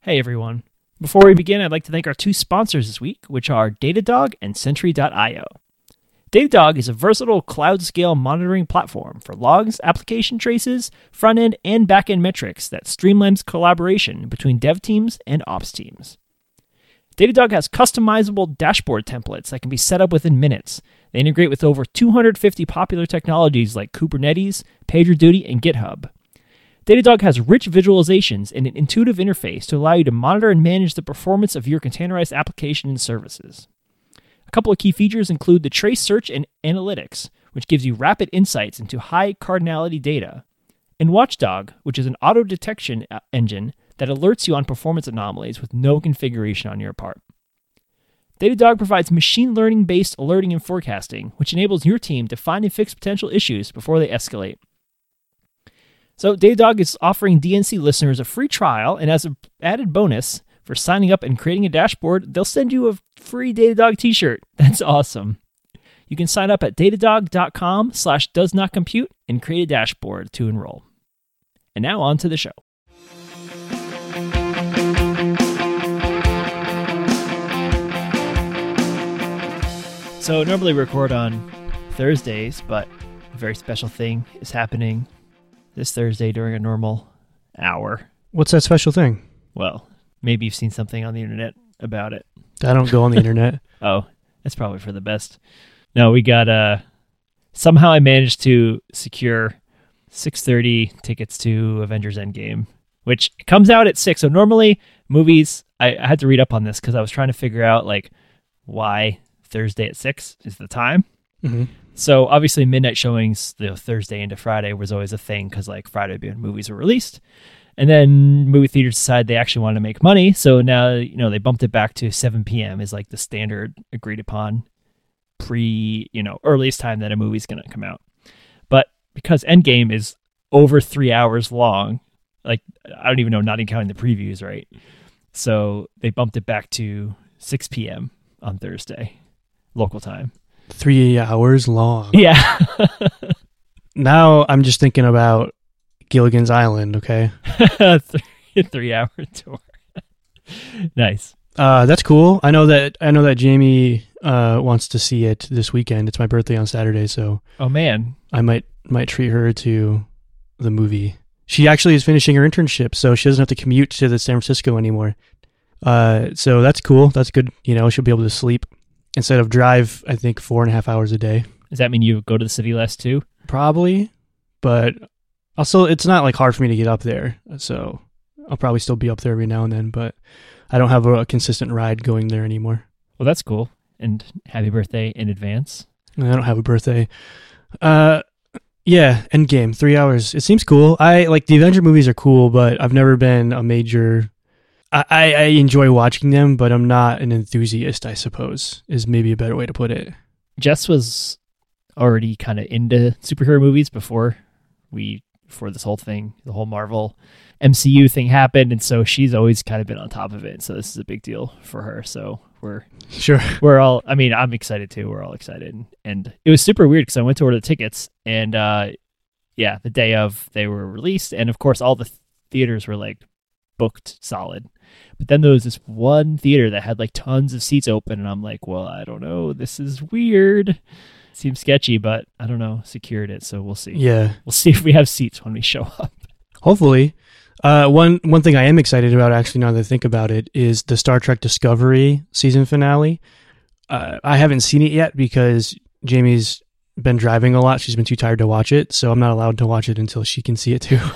Hey everyone. Before we begin, I'd like to thank our two sponsors this week, which are Datadog and Sentry.io. Datadog is a versatile cloud-scale monitoring platform for logs, application traces, front-end and back-end metrics that streamlines collaboration between dev teams and ops teams. Datadog has customizable dashboard templates that can be set up within minutes. They integrate with over 250 popular technologies like Kubernetes, PagerDuty, and GitHub. Datadog has rich visualizations and an intuitive interface to allow you to monitor and manage the performance of your containerized application and services. A couple of key features include the Trace Search and Analytics, which gives you rapid insights into high cardinality data, and Watchdog, which is an auto-detection engine that alerts you on performance anomalies with no configuration on your part. Datadog provides machine learning-based alerting and forecasting, which enables your team to find and fix potential issues before they escalate. So Datadog is offering DNC listeners a free trial, and as an added bonus for signing up and creating a dashboard, they'll send you a free Datadog t-shirt. That's awesome. You can sign up at datadog.com/doesnotcompute and create a dashboard to enroll. And now on to the show. So normally we record on Thursdays, but a very special thing is happening this Thursday during a normal hour. What's that special thing? Well, maybe you've seen something on the internet about it. I don't go on the internet. Oh, that's probably for the best. No, we got somehow I managed to secure 6:30 tickets to Avengers Endgame, which comes out at 6. So normally movies, I had to read up on this because I was trying to figure out like why Thursday at 6 is the time. Mm-hmm. So obviously midnight showings, Thursday into Friday was always a thing because like Friday would be when movies were released. And then movie theaters decided they actually wanted to make money. So now, they bumped it back to 7 p.m. is like the standard agreed upon earliest time that a movie's going to come out. But because Endgame is over 3 hours long, like I don't even know, not even counting the previews, right? So they bumped it back to 6 p.m. on Thursday, local time. 3 hours long. Yeah. Now I'm just thinking about Gilligan's Island, okay? 3 hour tour. Nice. That's cool. I know that Jamie wants to see it this weekend. It's my birthday on Saturday, so oh man, I might treat her to the movie. She actually is finishing her internship, so she doesn't have to commute to the San Francisco anymore. So that's cool. That's good. She'll be able to sleep instead of drive, I think, 4.5 hours a day. Does that mean you go to the city less too? Probably, but also it's not like hard for me to get up there, so I'll probably still be up there every now and then, but I don't have a consistent ride going there anymore. Well, that's cool. And happy birthday in advance. I don't have a birthday. Yeah, Endgame, 3 hours. It seems cool. I like the Avenger movies are cool, but I've never been a major... I enjoy watching them, but I'm not an enthusiast, I suppose, is maybe a better way to put it. Jess was already kind of into superhero movies before this whole thing, the whole Marvel MCU thing happened, and so she's always kind of been on top of it, so this is a big deal for her. So we're all, I'm excited too. We're all excited, and it was super weird because I went to order the tickets, and the day of they were released, and of course all the theaters were like booked solid. But then there was this one theater that had like tons of seats open, and I'm like, well, I don't know, this is weird. Seems sketchy, but I don't know, secured it, so we'll see. Yeah. We'll see if we have seats when we show up. Hopefully. One thing I am excited about, actually, now that I think about it, is the Star Trek Discovery season finale. I haven't seen it yet because Jamie's been driving a lot. She's been too tired to watch it, so I'm not allowed to watch it until she can see it too.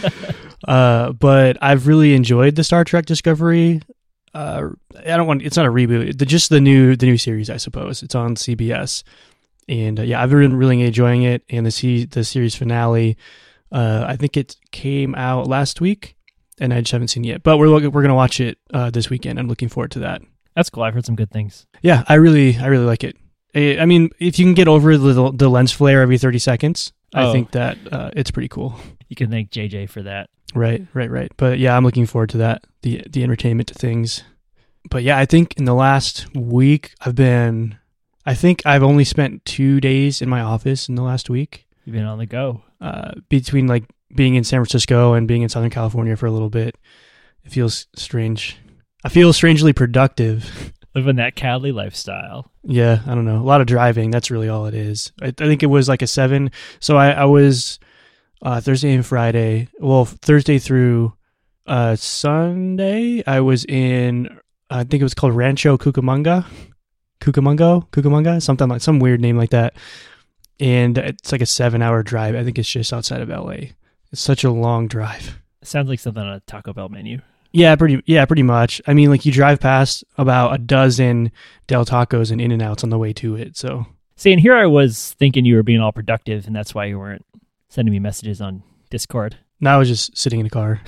But I've really enjoyed the Star Trek Discovery. It's not a reboot. Just the new series, I suppose. It's on CBS. And I've been really enjoying it. And the series finale, I think it came out last week, and I just haven't seen it yet. But we're going to watch it this weekend. I'm looking forward to that. That's cool. I've heard some good things. Yeah, I really like it. I mean, if you can get over the lens flare every 30 seconds, I think that it's pretty cool. You can thank JJ for that. Right. But yeah, I'm looking forward to that, the entertainment things. But yeah, I think in the last week, I've only spent 2 days in my office in the last week. You've been on the go. Between like being in San Francisco and being in Southern California for a little bit. It feels strange. I feel strangely productive. Living that Cali lifestyle. Yeah, I don't know. A lot of driving. That's really all it is. I think it was like a 7. So I was Thursday and Friday. Well, Thursday through Sunday, I was in, I think it was called Rancho Cucamonga, something like, some weird name like that. And it's like a 7-hour drive. I think it's just outside of LA. It's such a long drive. Sounds like something on a Taco Bell menu. Yeah, pretty much. I mean, like you drive past about a dozen Del Tacos and In-N-Outs on the way to it. So, see, and here I was thinking you were being all productive, and that's why you weren't sending me messages on Discord. No, I was just sitting in a car.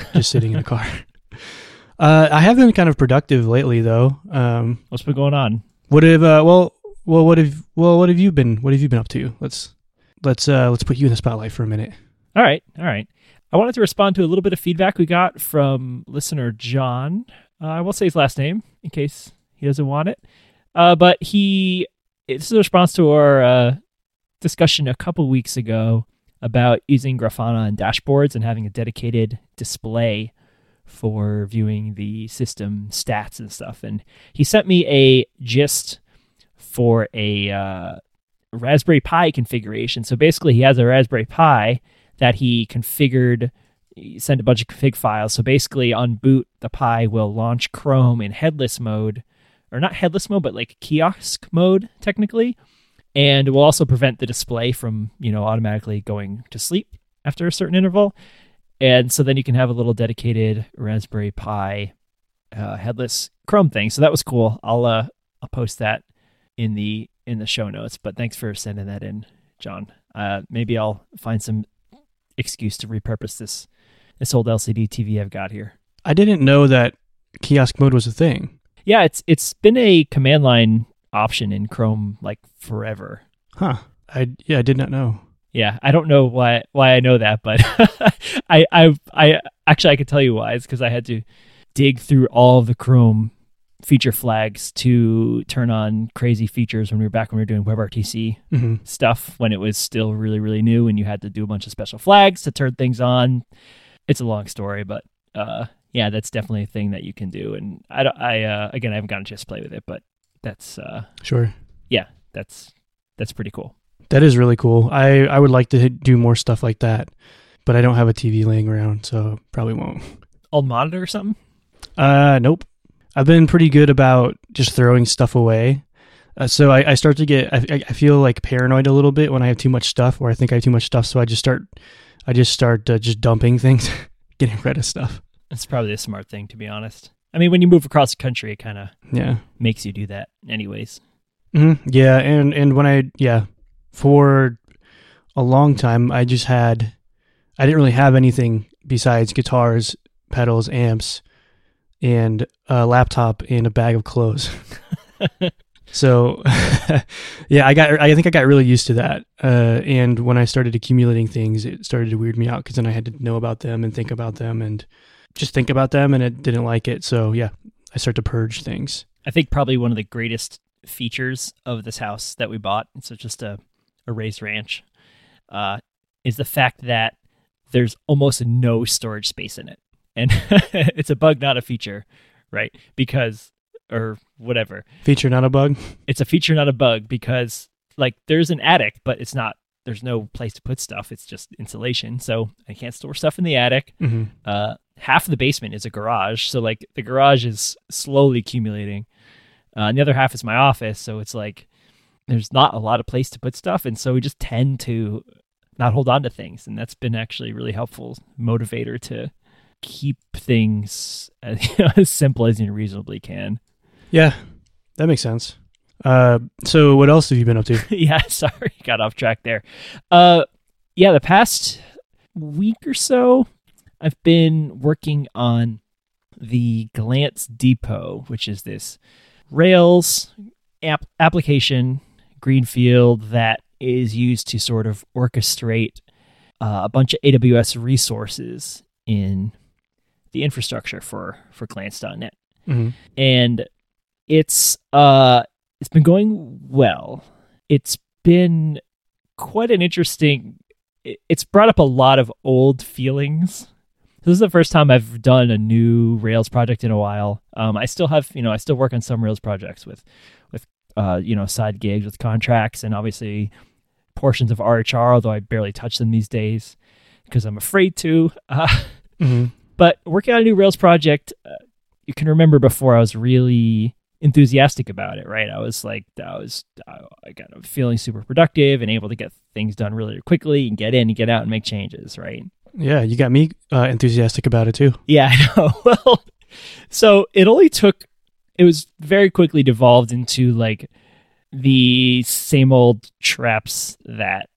I have been kind of productive lately, though. What's been going on? What have what have you been up to? Let's put you in the spotlight for a minute. All right. I wanted to respond to a little bit of feedback we got from listener John. I won't say his last name in case he doesn't want it. But this is a response to our discussion a couple weeks ago about using Grafana on dashboards and having a dedicated display for viewing the system stats and stuff. And he sent me a gist for a Raspberry Pi configuration. So basically he has a Raspberry Pi that he configured, he sent a bunch of config files. So basically on boot, the Pi will launch Chrome in headless mode, or not headless mode, but like kiosk mode technically. And it will also prevent the display from, automatically going to sleep after a certain interval. And so then you can have a little dedicated Raspberry Pi headless Chrome thing. So that was cool. I'll post that in the show notes. But thanks for sending that in, John. Maybe I'll find some excuse to repurpose this old LCD TV I've got here. I didn't know that kiosk mode was a thing. Yeah, it's been a command line option in Chrome like forever. Huh. I did not know. Yeah, I don't know why I know that, but I actually I could tell you why. It's because I had to dig through all of the Chrome feature flags to turn on crazy features when we were doing WebRTC stuff, when it was still really, really new and you had to do a bunch of special flags to turn things on. It's a long story, but yeah, that's definitely a thing that you can do. And I haven't gotten a chance to play with it, but that's sure. Yeah, that's pretty cool. That is really cool. I would like to do more stuff like that, but I don't have a TV laying around, so probably won't. Old monitor or something? Nope. I've been pretty good about just throwing stuff away. So I start to get, I feel like paranoid a little bit when I have too much stuff, or I think I have too much stuff. So I just start just dumping things, getting rid of stuff. That's probably a smart thing, to be honest. I mean, when you move across the country, it kind of makes you do that anyways. Mm-hmm. Yeah. And when for a long time, I didn't really have anything besides guitars, pedals, amps, and a laptop and a bag of clothes. So yeah, I think I got really used to that. And when I started accumulating things, it started to weird me out because then I had to know about them and think about them and just think about them, and it didn't like it. So yeah, I start to purge things. I think probably one of the greatest features of this house that we bought, so just a raised ranch, is the fact that there's almost no storage space in it. And it's a bug, not a feature, right? Or whatever. Feature, not a bug? It's a feature, not a bug, because like there's an attic, but there's no place to put stuff. It's just insulation. So I can't store stuff in the attic. Mm-hmm. Half of the basement is a garage. So like the garage is slowly accumulating. And the other half is my office. So it's like there's not a lot of place to put stuff. And so we just tend to not hold on to things. And that's been actually a really helpful motivator to keep things as simple as you reasonably can. Yeah, that makes sense. So what else have you been up to? Yeah, sorry, got off track there. The past week or so, I've been working on the Glance Depot, which is this Rails application, Greenfield, that is used to sort of orchestrate a bunch of AWS resources in the infrastructure for Glance.net. Mm-hmm. And it's been going well. It's been quite an interesting... It's brought up a lot of old feelings This is the first time I've done a new Rails project in a while. I still have, I still work on some Rails projects with side gigs with contracts and obviously portions of RHR, although I barely touch them these days because I'm afraid to. But working on a new Rails project, you can remember before I was really enthusiastic about it, right? I got feeling super productive and able to get things done really quickly and get in and get out and make changes, right? Yeah, you got me enthusiastic about it too. Yeah, I know. Well, so it was very quickly devolved into like the same old habits that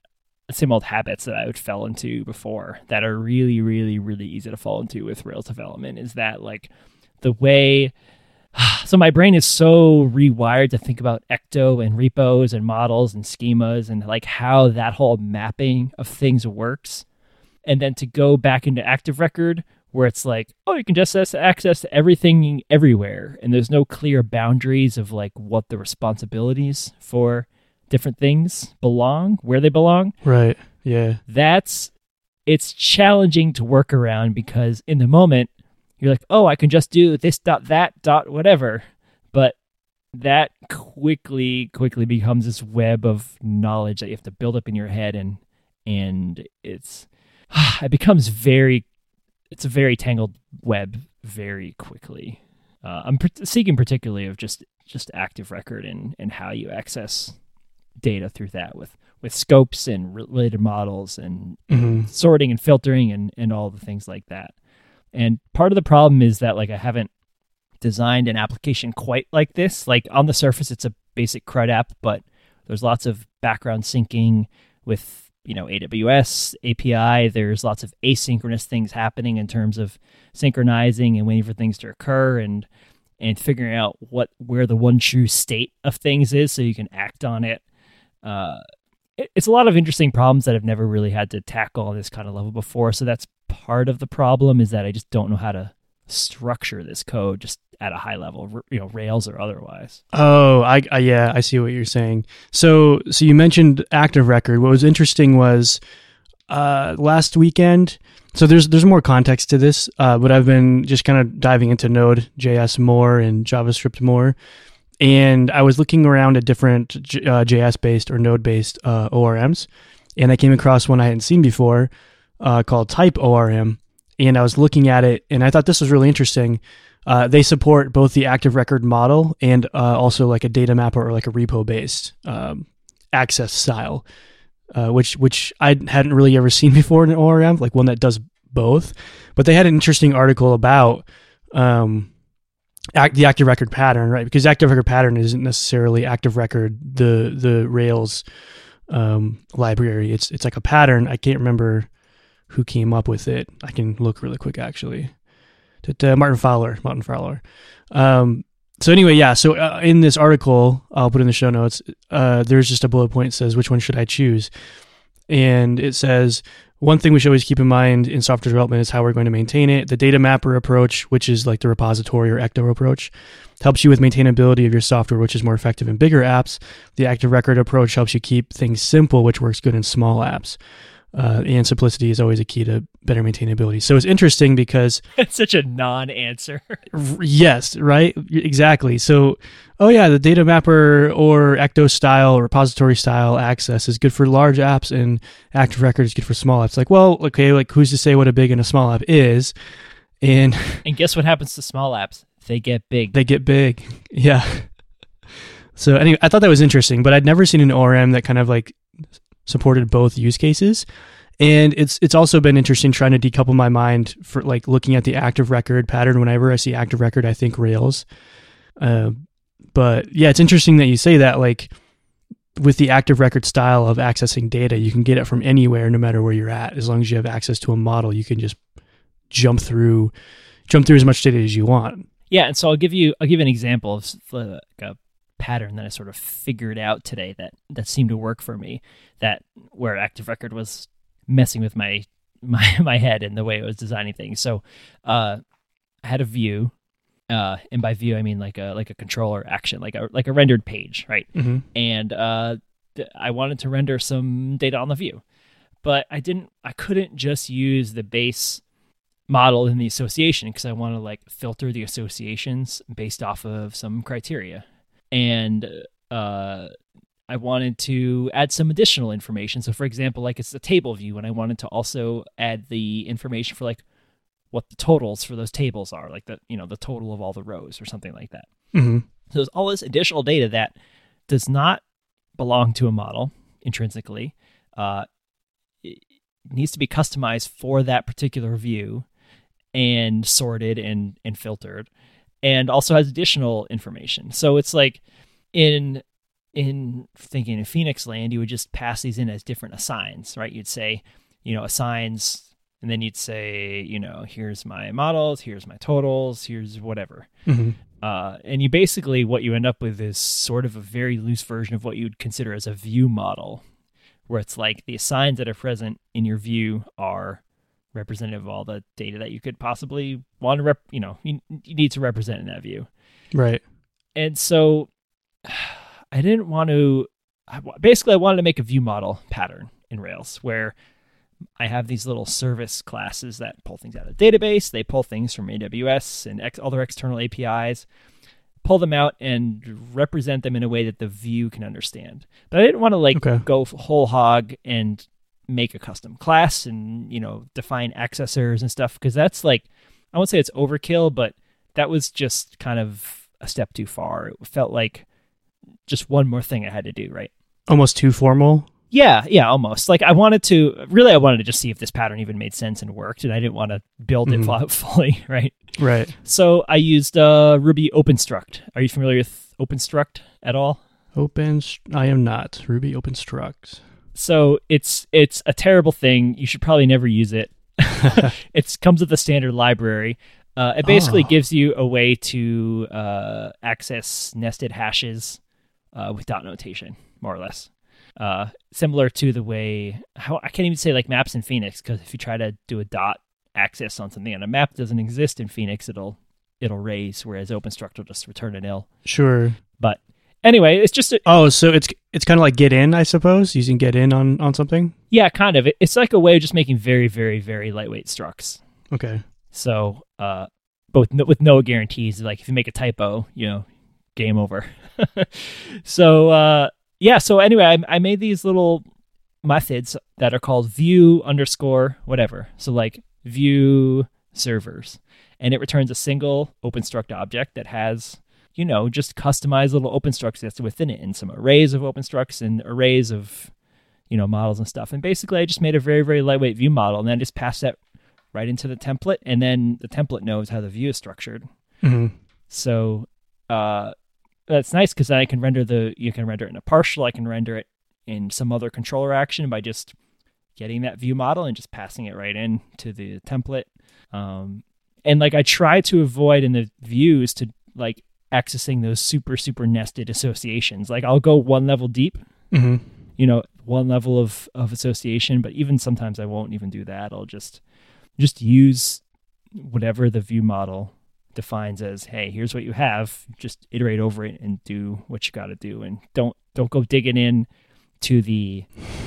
I would fell into before that are really, really, really easy to fall into with Rails development. Is that like the way, so my brain is so rewired to think about ecto and repos and models and schemas and like how that whole mapping of things works. And then to go back into Active Record where it's like, oh, you can just access everything everywhere. And there's no clear boundaries of like what the responsibilities for different things belong, where they belong. Right. Yeah. It's challenging to work around because in the moment you're like, oh, I can just do this dot that dot whatever. But that quickly becomes this web of knowledge that you have to build up in your head and it becomes it's a very tangled web very quickly. I'm speaking particularly of just Active Record and how you access data through that with scopes and related models and sorting and filtering and all the things like that. And part of the problem is that like I haven't designed an application quite like this. Like on the surface, it's a basic CRUD app, but there's lots of background syncing with AWS API. There's lots of asynchronous things happening in terms of synchronizing and waiting for things to occur and figuring out where the one true state of things is so you can act on it. It's a lot of interesting problems that I've never really had to tackle on this kind of level before. So that's part of the problem, is that I just don't know how to structure this code just at a high level, Rails or otherwise. Oh, I see what you're saying. So you mentioned Active Record. What was interesting was last weekend. So there's more context to this, but I've been just kind of diving into Node.js more and JavaScript more. And I was looking around at different JS-based or Node-based ORMs, and I came across one I hadn't seen before called Type ORM. And I was looking at it, and I thought this was really interesting. They support both the Active Record model and also like a data mapper or like a repo-based access style, which I hadn't really ever seen before in an ORM, like one that does both. But they had an interesting article about the Active Record pattern, right? Because Active Record pattern isn't necessarily Active Record, the Rails library. It's like a pattern. I can't remember who came up with it. I can look really quick, actually. Martin Fowler. So anyway, yeah. So in this article, I'll put in the show notes, there's just a bullet point that says, which one should I choose? And it says, one thing we should always keep in mind in software development is how we're going to maintain it. The data mapper approach, which is like the repository or Ecto approach, helps you with maintainability of your software, which is more effective in bigger apps. The Active Record approach helps you keep things simple, which works good in small apps. And simplicity is always a key to better maintainability. So it's interesting because it's such a non-answer. Yes, right? Exactly. So, the data mapper or Ecto style or repository style access is good for large apps, and Active Record is good for small apps. Like, well, okay, like who's to say what a big and a small app is? And guess what happens to small apps? They get big. Yeah. So anyway, I thought that was interesting, but I'd never seen an ORM that kind of like supported both use cases. And it's also been interesting trying to decouple my mind for like looking at the Active Record pattern. Whenever I see Active Record, I think Rails. But yeah, it's interesting that you say that, like with the Active Record style of accessing data, you can get it from anywhere, no matter where you're at. As long as you have access to a model, you can just jump through as much data as you want. Yeah. And so I'll give you an example of like a pattern that I sort of figured out today that seemed to work for me, that where Active Record was messing with my head and the way it was designing things. So I had a view, and by view I mean like a controller action, like a rendered page, right? Mm-hmm. And I wanted to render some data on the view, but I couldn't just use the base model in the association because I want to like filter the associations based off of some criteria. And I wanted to add some additional information. So for example, like it's a table view, and I wanted to also add the information for like what the totals for those tables are, like the total of all the rows or something like that. Mm-hmm. So there's all this additional data that does not belong to a model intrinsically. It needs to be customized for that particular view and sorted and filtered, and also has additional information. So it's like in thinking in Phoenix land, you would just pass these in as different assigns, right? You'd say, assigns, and then you'd say, here's my models, here's my totals, here's whatever. Mm-hmm. And you basically, what you end up with is sort of a very loose version of what you'd consider as a view model, where it's like the assigns that are present in your view are representative of all the data that you could possibly want to you need to represent in that view. Right. And so I didn't want to, basically I wanted to make a view model pattern in Rails where I have these little service classes that pull things out of the database. They pull things from AWS and other external APIs, pull them out and represent them in a way that the view can understand. But I didn't want to go whole hog and make a custom class and, define accessors and stuff, because that's like, I won't say it's overkill, but that was just kind of a step too far. It felt like just one more thing I had to do, right? Almost too formal. Yeah, almost. Like I wanted to just see if this pattern even made sense and worked, and I didn't want to build it fully, right? Right. So I used Ruby OpenStruct. Are you familiar with OpenStruct at all? I am not. Ruby OpenStruct. So it's a terrible thing. You should probably never use it. It comes with a standard library. It basically gives you a way to access nested hashes with dot notation, more or less. Similar to the way, I can't even say like maps in Phoenix, because if you try to do a dot access on something and a map doesn't exist in Phoenix, it'll raise, whereas OpenStruct will just return a nil. Sure. But anyway, it's just so it's kind of like get in, I suppose, using get in on something. Yeah, kind of. It's like a way of just making very, very, very lightweight structs. Okay. So, but with no guarantees. Like if you make a typo, game over. So, so anyway, I made these little methods that are called view _ whatever. So like view servers, and it returns a single OpenStruct object that has, just customized little OpenStructs that's within it, and some arrays of OpenStructs and arrays of, models and stuff. And basically I just made a very, very lightweight view model, and then I just passed that right into the template, and then the template knows how the view is structured. Mm-hmm. So that's nice, because then you can render it in a partial, I can render it in some other controller action by just getting that view model and just passing it right in to the template. And like I try to avoid in the views to like accessing those super, super nested associations. Like I'll go one level deep, one level of association, but even sometimes I won't even do that. I'll just use whatever the view model defines as, hey, here's what you have, just iterate over it and do what you got to do, and don't go digging in to the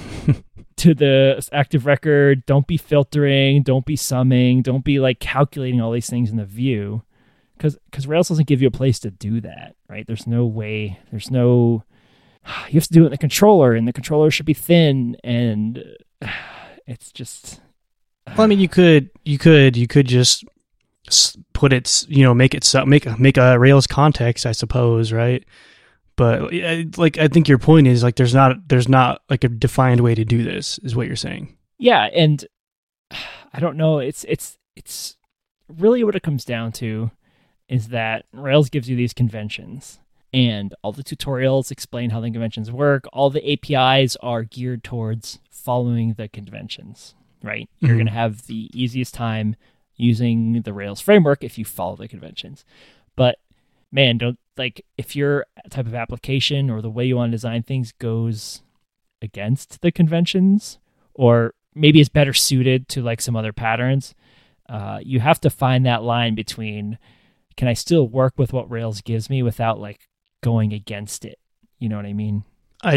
active record. Don't be filtering, don't be summing, don't be like calculating all these things in the view, because Rails doesn't give you a place to do that, right? There's no way, you have to do it in the controller, and the controller should be thin, and it's just well, I mean, you could just put it, make a Rails context, I suppose, right? But like, I think your point is like, there's not like a defined way to do this, is what you're saying. Yeah, and I don't know. It's really what it comes down to is that Rails gives you these conventions, and all the tutorials explain how the conventions work. All the APIs are geared towards following the conventions, right? Mm-hmm. You're going to have the easiest time using the Rails framework if you follow the conventions. But man, if your type of application or the way you want to design things goes against the conventions, or maybe is better suited to like some other patterns, you have to find that line between, can I still work with what Rails gives me without like going against it? You know what I mean?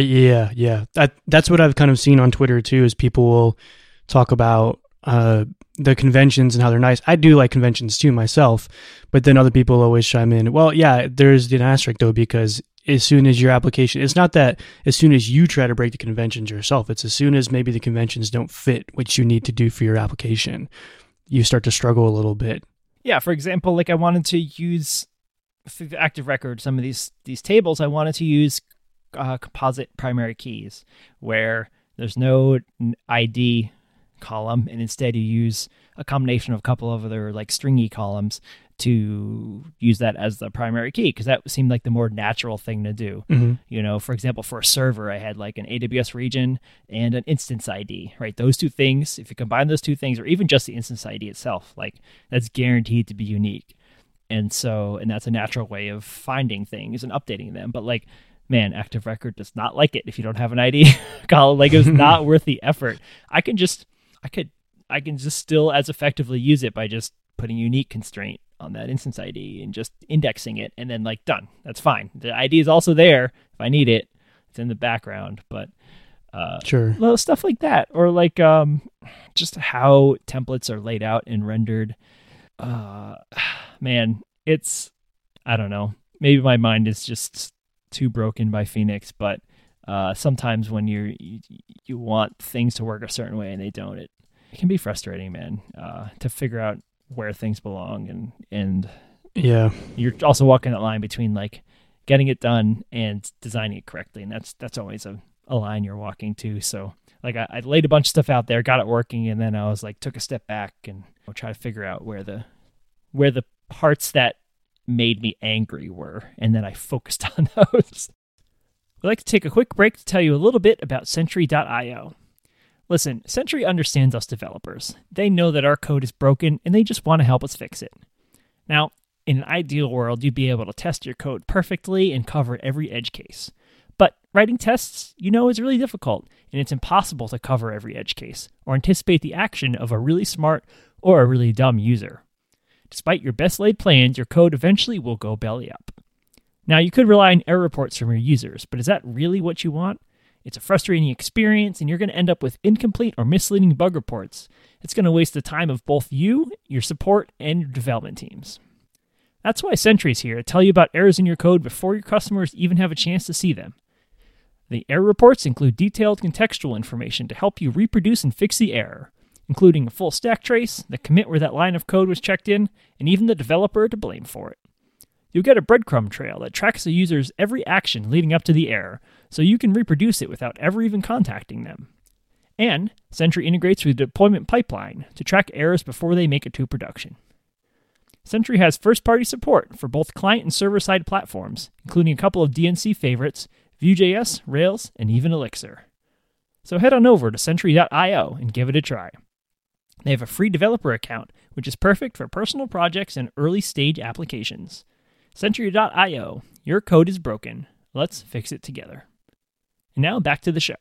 Yeah. That's what I've kind of seen on Twitter too, is people will talk about the conventions and how they're nice. I do like conventions too myself, but then other people always chime in, well, yeah, there's an asterisk though, because as soon as your application, it's not that as soon as you try to break the conventions yourself, it's as soon as maybe the conventions don't fit what you need to do for your application, you start to struggle a little bit. Yeah, for example, like I wanted to use for the Active Record, some of these tables, I wanted to use composite primary keys where there's no ID column, and instead you use a combination of a couple of other like stringy columns to use that as the primary key, because that seemed like the more natural thing to do. Mm-hmm. For example, for a server, I had like an AWS region and an instance ID, right? Those two things, if you combine those two things, or even just the instance ID itself, like that's guaranteed to be unique. And that's a natural way of finding things and updating them. But like, man, Active Record does not like it if you don't have an ID column. Like, it was not worth the effort. I can just still as effectively use it by just putting unique constraint on that instance ID and just indexing it, and then like done. That's fine. The ID is also there if I need it. It's in the background, but sure, little stuff like that, or like just how templates are laid out and rendered. Man, I don't know. Maybe my mind is just too broken by Phoenix, but sometimes when you want things to work a certain way and they don't, it can be frustrating, man, to figure out where things belong, and yeah, you're also walking that line between like getting it done and designing it correctly, and that's always a line you're walking to. So like I laid a bunch of stuff out there, got it working, and then I was like took a step back and try to figure out where the parts that made me angry were, and then I focused on those. We'd like to take a quick break to tell you a little bit about Sentry.io. Listen, Sentry understands us developers. They know that our code is broken, and they just want to help us fix it. Now, in an ideal world, you'd be able to test your code perfectly and cover every edge case. But writing tests, is really difficult, and it's impossible to cover every edge case or anticipate the action of a really smart or a really dumb user. Despite your best laid plans, your code eventually will go belly up. Now, you could rely on error reports from your users, but is that really what you want? It's a frustrating experience, and you're going to end up with incomplete or misleading bug reports. It's going to waste the time of both you, your support, and your development teams. That's why Sentry's here to tell you about errors in your code before your customers even have a chance to see them. The error reports include detailed contextual information to help you reproduce and fix the error, including a full stack trace, the commit where that line of code was checked in, and even the developer to blame for it. You'll get a breadcrumb trail that tracks the user's every action leading up to the error, so you can reproduce it without ever even contacting them. And Sentry integrates with the deployment pipeline to track errors before they make it to production. Sentry has first-party support for both client and server-side platforms, including a couple of DNC favorites, Vue.js, Rails, and even Elixir. So head on over to Sentry.io and give it a try. They have a free developer account, which is perfect for personal projects and early-stage applications. Sentry.io, your code is broken. Let's fix it together. And now back to the show.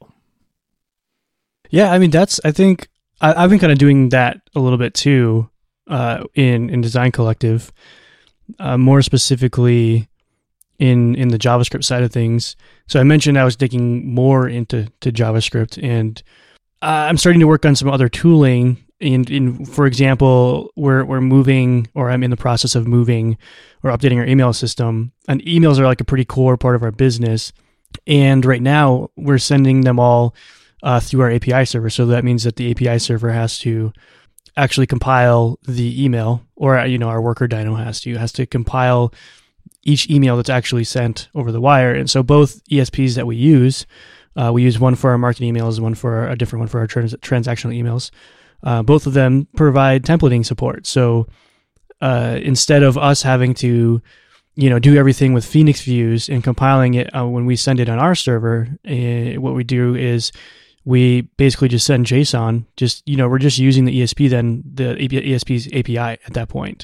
Yeah, I mean, I think I've been kind of doing that a little bit too in Design Collective, more specifically in the JavaScript side of things. So I mentioned I was digging more into JavaScript, and I'm starting to work on some other tooling. For example, we're moving, or I'm in the process of moving or updating our email system. And emails are like a pretty core part of our business. And right now we're sending them all through our API server. So that means that the API server has to actually compile the email, or our worker dyno has to compile each email that's actually sent over the wire. And so both ESPs that we use one for our marketing emails and one for a different one for our transactional emails. Both of them provide templating support. So instead of us having to, do everything with Phoenix views and compiling it when we send it on our server, what we do is we basically just send JSON. We're just using the ESP, then the ESP's API at that point.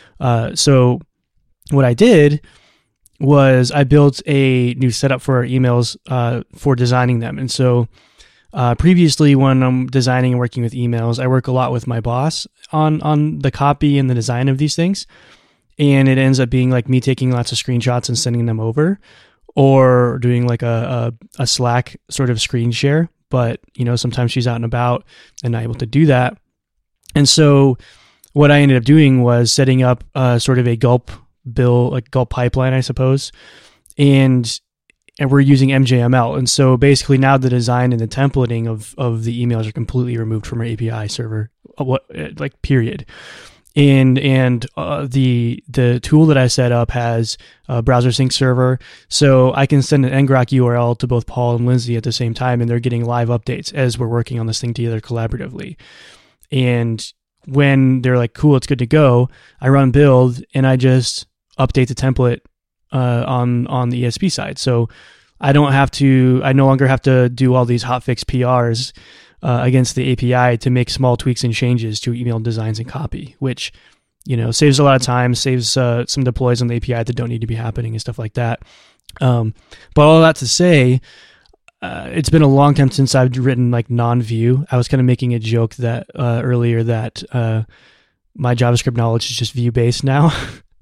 So what I did was I built a new setup for our emails for designing them. And so previously, when I'm designing and working with emails, I work a lot with my boss on the copy and the design of these things. And it ends up being like me taking lots of screenshots and sending them over, or doing like a Slack sort of screen share. But, sometimes she's out and about and not able to do that. And so what I ended up doing was setting up sort of a gulp bill, like gulp pipeline, I suppose. And we're using MJML. And so basically now the design and the templating of the emails are completely removed from our API server, period. And the tool that I set up has a browser sync server, so I can send an ngrok URL to both Paul and Lindsay at the same time, and they're getting live updates as we're working on this thing together collaboratively. And when they're like, cool, it's good to go, I run build and I just update the template on the ESP side. So I no longer have to do all these hotfix PRs against the API to make small tweaks and changes to email designs and copy, which, saves a lot of time, saves some deploys on the API that don't need to be happening and stuff like that. But all that to say, it's been a long time since I've written like non-Vue. I was kind of making a joke that earlier that my JavaScript knowledge is just Vue based now.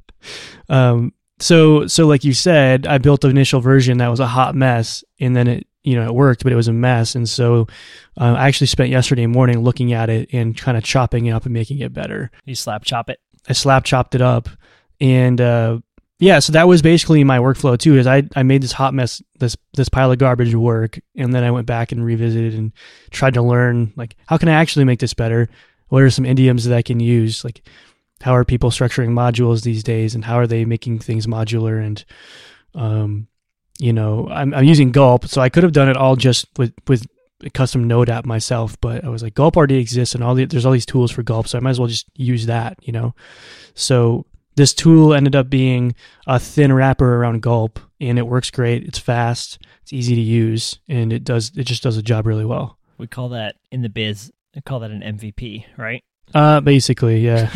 So like you said, I built the initial version that was a hot mess, and then it worked, but it was a mess. And so I actually spent yesterday morning looking at it and kind of chopping it up and making it better. You slap chop it? I slap chopped it up. And so that was basically my workflow too, is I made this hot mess, this pile of garbage work. And then I went back and revisited and tried to learn, like, how can I actually make this better? What are some idioms that I can use? Like, how are people structuring modules these days, and how are they making things modular? And, I'm using Gulp, so I could have done it all just with a custom Node app myself, but I was like, Gulp already exists, and there's all these tools for Gulp, so I might as well just use that, So this tool ended up being a thin wrapper around Gulp, and it works great. It's fast, it's easy to use, and it just does the job really well. We call that in the biz, an MVP, right? Basically, yeah.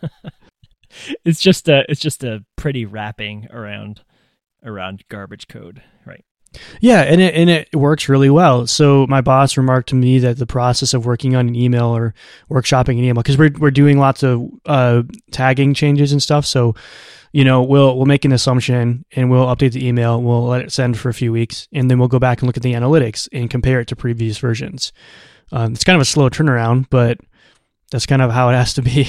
It's just a pretty wrapping around garbage code, right? Yeah, and it works really well. So my boss remarked to me that the process of working on an email or workshopping an email, because we're doing lots of tagging changes and stuff. So, we'll make an assumption and we'll update the email. We'll let it send for a few weeks, and then we'll go back and look at the analytics and compare it to previous versions. It's kind of a slow turnaround, but that's kind of how it has to be.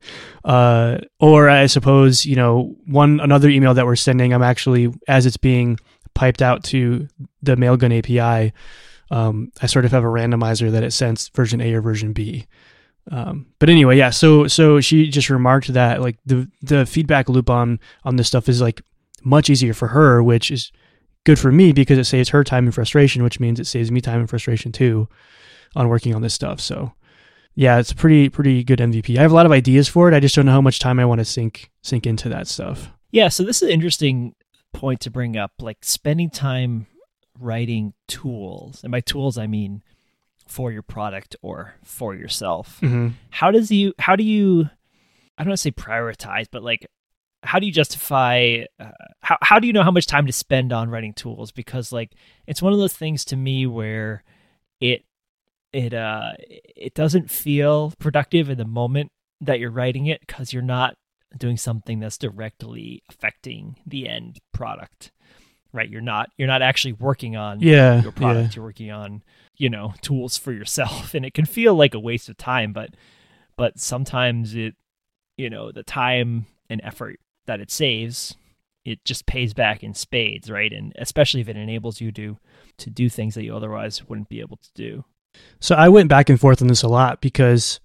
Or I suppose, another email that we're sending, I'm actually, as it's being piped out to the Mailgun API, I sort of have a randomizer that it sends version A or version B. But anyway, yeah, so she just remarked that like the feedback loop on this stuff is like much easier for her, which is good for me because it saves her time and frustration, which means it saves me time and frustration too on working on this stuff. So yeah, it's a pretty good MVP. I have a lot of ideas for it. I just don't know how much time I want to sink into that stuff. Yeah, so this is an interesting point to bring up, like spending time writing tools. And by tools, I mean for your product or for yourself. Mm-hmm. How do you, I don't want to say prioritize, but like, how do you justify, how do you know how much time to spend on writing tools? Because like, it's one of those things to me where it doesn't feel productive in the moment that you're writing it because you're not doing something that's directly affecting the end product, right? You're not actually working on your product. You're working on, tools for yourself, and it can feel like a waste of time, but sometimes it, the time and effort that it saves, it just pays back in spades, right? And especially if it enables you to do things that you otherwise wouldn't be able to do. So I went back and forth on this a lot because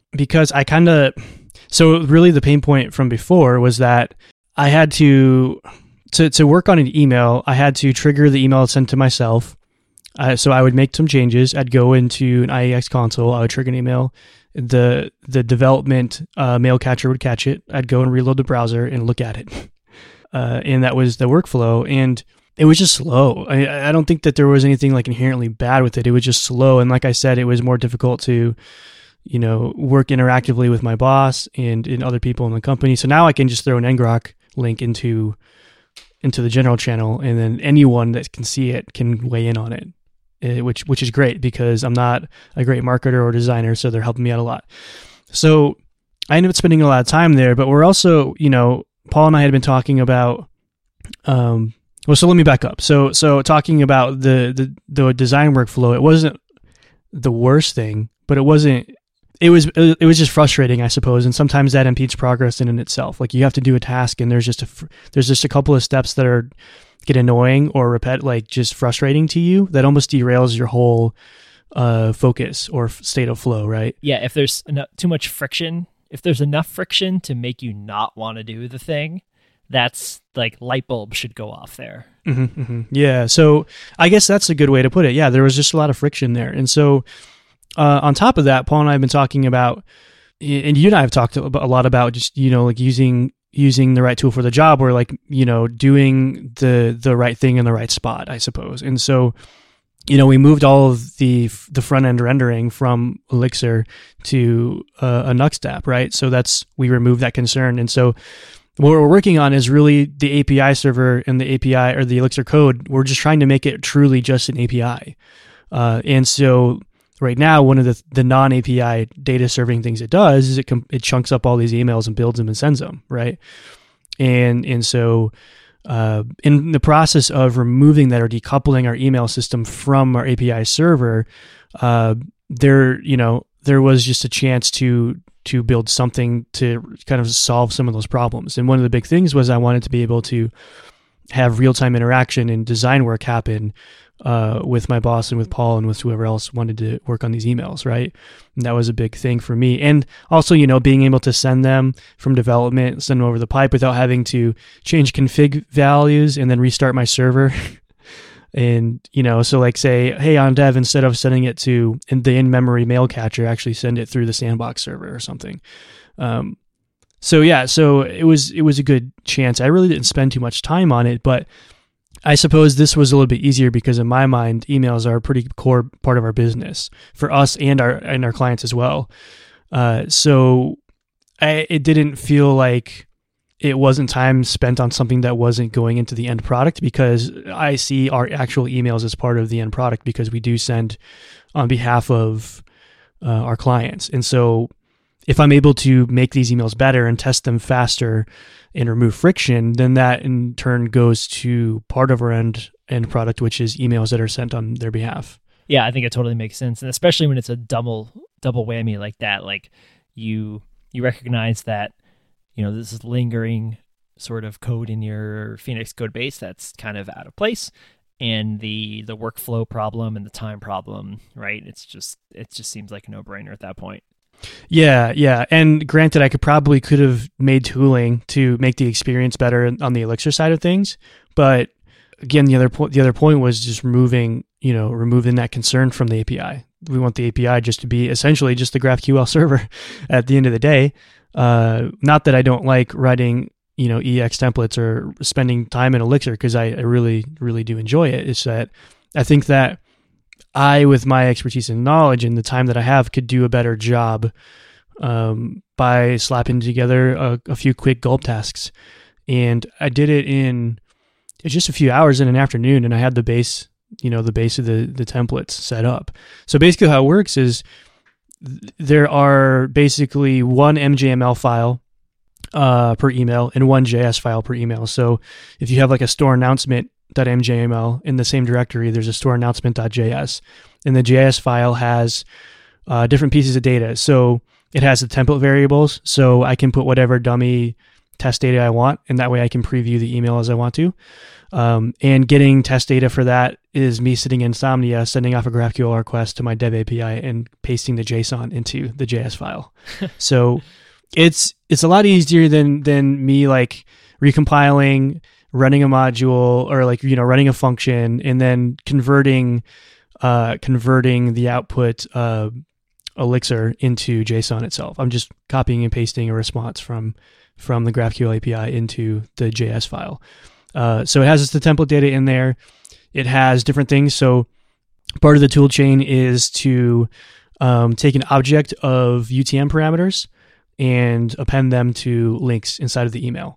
I so really the pain point from before was that I had to work on an email, I had to trigger the email sent to myself. So I would make some changes. I'd go into an IEX console, I would trigger an email. The development mail catcher would catch it. I'd go and reload the browser and look at it. And that was the workflow. And it was just slow. I don't think that there was anything like inherently bad with it. It was just slow. And like I said, it was more difficult to, work interactively with my boss and other people in the company. So now I can just throw an ngrok link into the general channel, and then anyone that can see it can weigh in on it, which is great because I'm not a great marketer or designer, so they're helping me out a lot. So I ended up spending a lot of time there, but we're also, Paul and I had been talking about, so let me back up. So talking about the design workflow, it wasn't the worst thing, but it it was just frustrating, I suppose, and sometimes that impedes progress in itself. Like, you have to do a task, and there's just a couple of steps that get annoying or just frustrating to you that almost derails your whole focus or state of flow, right? Yeah, if there's too much friction, if there's enough friction to make you not want to do the thing, that's like light bulb should go off there. Mm-hmm, mm-hmm. Yeah, so I guess that's a good way to put it. Yeah, there was just a lot of friction there. And so on top of that, Paul and I have been talking about, and you and I have talked a lot about just, like using the right tool for the job, or like, doing the right thing in the right spot, I suppose. And so, we moved all of the front end rendering from Elixir to a Nuxt app, right? So we removed that concern. And so what we're working on is really the API server and the API, or the Elixir code. We're just trying to make it truly just an API. And so right now, one of the non-API data serving things it does is it chunks up all these emails and builds them and sends them, right? And so in the process of removing that, or decoupling our email system from our API server, there was just a chance to build something to kind of solve some of those problems. And one of the big things was I wanted to be able to have real-time interaction and design work happen with my boss and with Paul and with whoever else wanted to work on these emails, right? And that was a big thing for me. And also, being able to send them from development, send them over the pipe without having to change config values and then restart my server. And, so like say, hey, on dev, instead of sending it to the in-memory mail catcher, actually send it through the sandbox server or something. So it was a good chance. I really didn't spend too much time on it, but I suppose this was a little bit easier because in my mind, emails are a pretty core part of our business for us and our clients as well. So it didn't feel like it wasn't time spent on something that wasn't going into the end product, because I see our actual emails as part of the end product, because we do send on behalf of our clients. And so if I'm able to make these emails better and test them faster and remove friction, then that in turn goes to part of our end product, which is emails that are sent on their behalf. Yeah, I think it totally makes sense. And especially when it's a double whammy like that, like you recognize that, this is lingering sort of code in your Phoenix code base that's kind of out of place, and the workflow problem and the time problem, right? It just seems like a no-brainer at that point. Yeah. And granted, I could have made tooling to make the experience better on the Elixir side of things. But again, the other point was just removing that concern from the API. We want the API just to be essentially just the GraphQL server at the end of the day. Not that I don't like writing, EX templates or spending time in Elixir, because I really, really do enjoy it. It's that I think that I, with my expertise and knowledge and the time that I have, could do a better job by slapping together a few quick gulp tasks. And I did it in just a few hours in an afternoon, and I had the base of the templates set up. So basically how it works is there are basically one MJML file per email and one JS file per email. So if you have like a store announcement.mjml in the same directory, there's a store announcement.js, and the JS file has different pieces of data. So it has the template variables, so I can put whatever dummy test data I want, and that way I can preview the email as I want to. And getting test data for that is me sitting in Insomnia, sending off a GraphQL request to my dev API and pasting the JSON into the JS file. So it's a lot easier than me like recompiling, running a module, or like, running a function and then converting the output Elixir into JSON itself. I'm just copying and pasting a response from the GraphQL API into the JS file. So it has the template data in there. It has different things. So part of the tool chain is to take an object of UTM parameters and append them to links inside of the email.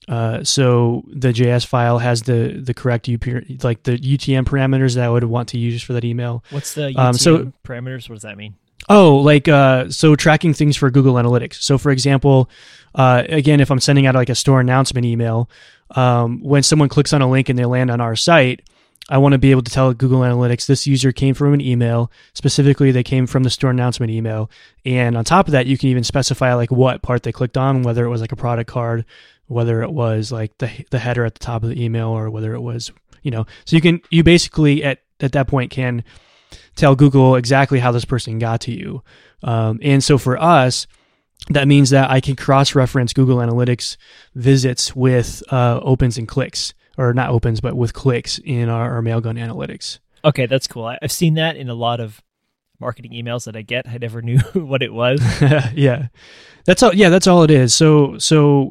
So the JS file has the correct like the UTM parameters that I would want to use for that email. What's the UTM parameters? What does that mean? Oh, like, so tracking things for Google Analytics. So for example, again, if I'm sending out like a store announcement email, when someone clicks on a link and they land on our site, I want to be able to tell Google Analytics this user came from an email. Specifically, they came from the store announcement email. And on top of that, you can even specify like what part they clicked on, whether it was like a product card, whether it was like the header at the top of the email, or whether it was, so you basically at that point can tell Google exactly how this person got to you. And so for us, that means that I can cross-reference Google Analytics visits with opens and clicks, or not opens, but with clicks in our Mailgun analytics. Okay, that's cool. I've seen that in a lot of marketing emails that I get. I never knew what it was. Yeah, that's all. Yeah, that's all it is. So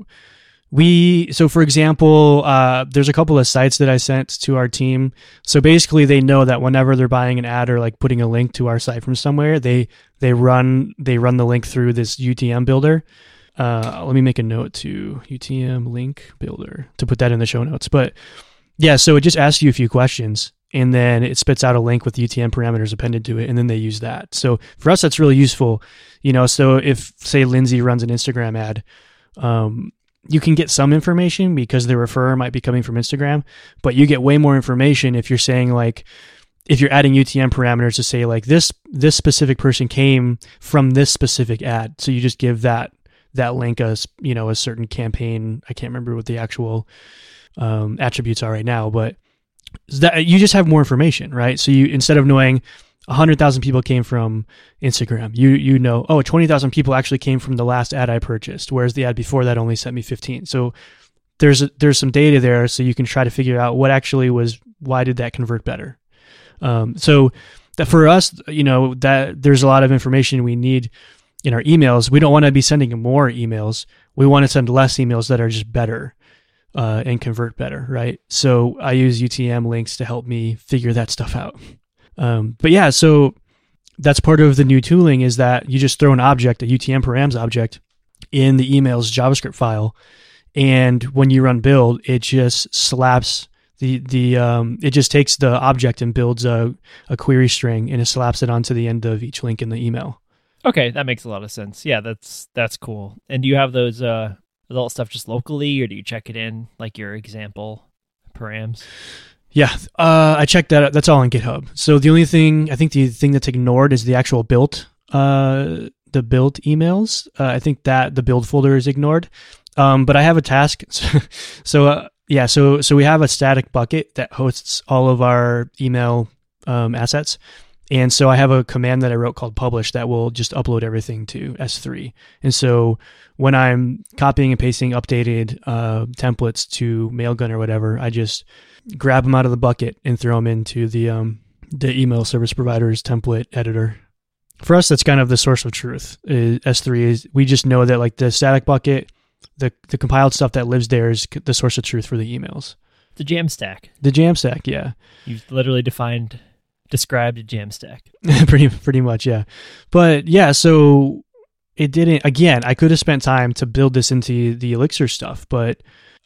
for example, there's a couple of sites that I sent to our team. So basically, they know that whenever they're buying an ad or like putting a link to our site from somewhere, they run the link through this UTM builder. Let me make a note to UTM link builder to put that in the show notes. But yeah, so it just asks you a few questions, and then it spits out a link with UTM parameters appended to it, and then they use that. So for us, that's really useful. So if, say, Lindsay runs an Instagram ad, you can get some information because the referrer might be coming from Instagram, but you get way more information if you're saying like, if you're adding UTM parameters to say like this specific person came from this specific ad. So you just give that link a certain campaign. I can't remember what the actual attributes are right now, but that you just have more information, right? So you, instead of knowing 100,000 people came from Instagram, you know, 20,000 people actually came from the last ad I purchased, whereas the ad before that only sent me 15. So there's some data there, so you can try to figure out what actually why did that convert better. So that for us, that there's a lot of information we need in our emails. We don't want to be sending more emails. We want to send less emails that are just better and convert better, right? So I use UTM links to help me figure that stuff out. But yeah, so that's part of the new tooling, is that you just throw an object, a UTM params object, in the email's JavaScript file, and when you run build, it just slaps it just takes the object and builds a query string, and it slaps it onto the end of each link in the email. Okay, that makes a lot of sense. Yeah, that's cool. And do you have those result stuff just locally, or do you check it in like your example params? Yeah, I checked that out. That's all on GitHub. So the thing that's ignored is the actual build emails. I think that the build folder is ignored. But I have a task. So we have a static bucket that hosts all of our email assets. And so I have a command that I wrote called publish that will just upload everything to S3. And so when I'm copying and pasting updated templates to Mailgun or whatever, I just grab them out of the bucket and throw them into the email service provider's template editor. For us, that's kind of the source of truth. S3 is, we just know that like the static bucket, the compiled stuff that lives there is the source of truth for the emails. The Jamstack. The Jamstack, yeah. You've literally described a Jamstack. pretty much, yeah. But yeah, so it didn't. Again, I could have spent time to build this into the Elixir stuff, but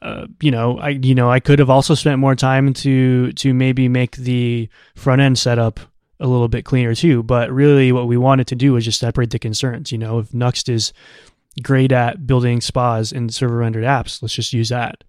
I could have also spent more time to maybe make the front end setup a little bit cleaner too. But really, what we wanted to do was just separate the concerns. If Nuxt is great at building spas and server rendered apps, let's just use that.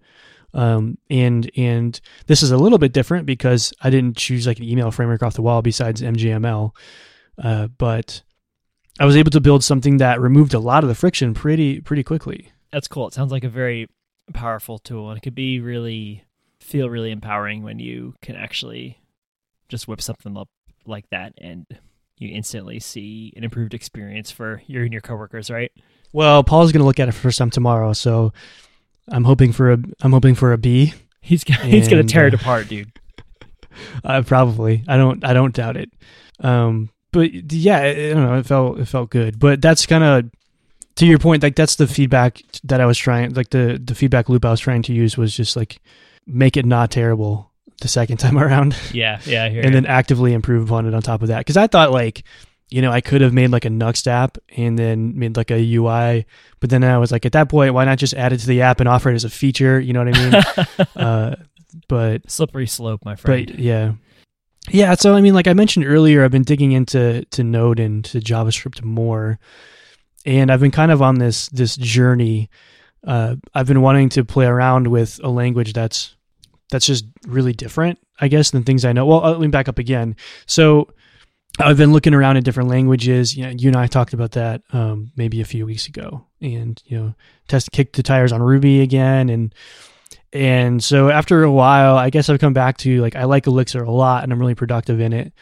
And this is a little bit different because I didn't choose like an email framework off the wall besides MGML, but I was able to build something that removed a lot of the friction pretty quickly. That's cool. It sounds like a very powerful tool, and it could be feel really empowering when you can actually just whip something up like that and you instantly see an improved experience for you and your coworkers, right? Well, Paul's going to look at it for some tomorrow, so I'm hoping for a B. He's gonna tear it apart, dude. Probably. I don't doubt it. But yeah, I don't know. It felt good. But that's kind of, to your point. Like that's the feedback that I was trying. Like the feedback loop I was trying to use was just like make it not terrible the second time around. Yeah. I hear and then actively improve upon it on top of that. Because I thought like, I could have made like a Nuxt app and then made like a UI, but then I was like, at that point, why not just add it to the app and offer it as a feature? You know what I mean? But slippery slope, my friend. But yeah. So I mean, like I mentioned earlier, I've been digging into Node and to JavaScript more, and I've been kind of on this journey. I've been wanting to play around with a language that's that's just really different, I guess, than things I know. Well, let me back up again. So I've been looking around at different languages. You and I talked about that maybe a few weeks ago, and kicked the tires on Ruby again, and so after a while, I guess I've come back to like I like Elixir a lot, and I'm really productive in it.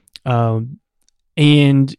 And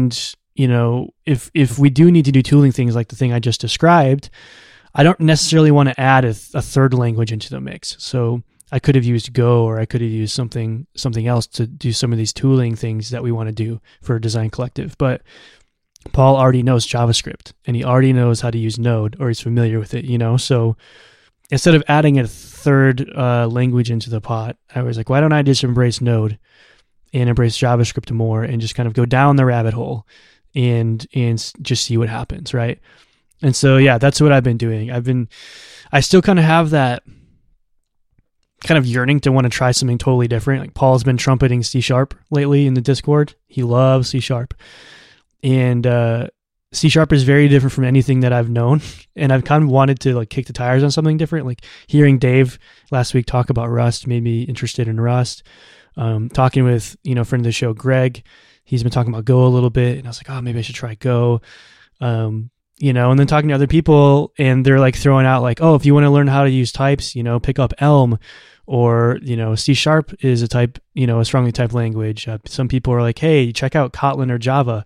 if we do need to do tooling things like the thing I just described, I don't necessarily want to add a third language into the mix. So I could have used Go, or I could have used something else to do some of these tooling things that we want to do for Design Collective. But Paul already knows JavaScript, and he already knows how to use Node, or he's familiar with it, So instead of adding a third language into the pot, I was like, why don't I just embrace Node and embrace JavaScript more, and just kind of go down the rabbit hole and just see what happens, right? And so, yeah, that's what I've been doing. I still kind of have that kind of yearning to want to try something totally different. Like Paul's been trumpeting C# lately in the Discord. He loves C#. And C# is very different from anything that I've known. And I've kind of wanted to like kick the tires on something different. Like hearing Dave last week talk about Rust made me interested in Rust. Talking with, friend of the show, Greg, he's been talking about Go a little bit, and I was like, oh, maybe I should try Go. And then talking to other people, and they're like throwing out like, oh, if you want to learn how to use types, pick up Elm, or, C# is a type, a strongly typed language. Some people are like, hey, check out Kotlin or Java.